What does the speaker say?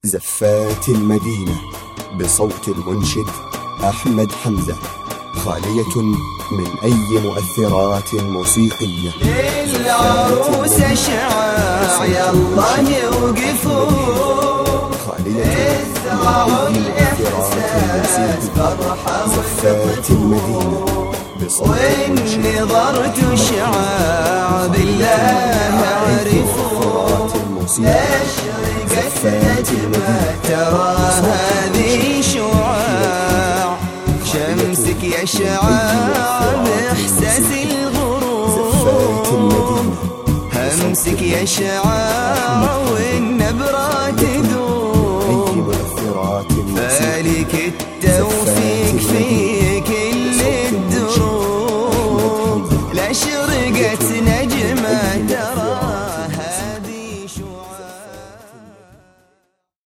زفات المدينة بصوت المنشد أحمد حمزة، خالية من أي مؤثرات موسيقية. للعروس شعاع يلا نوقفوا، ازرعوا الإحساس فرحة زفات المدينة وإن نظرت شعاع بالله اعرفوا، أشرقت نجمة ترى هذه شعاع شمسك يا شعاع بإحساس الغروب، همسك يا شعاع والنبرة تذوب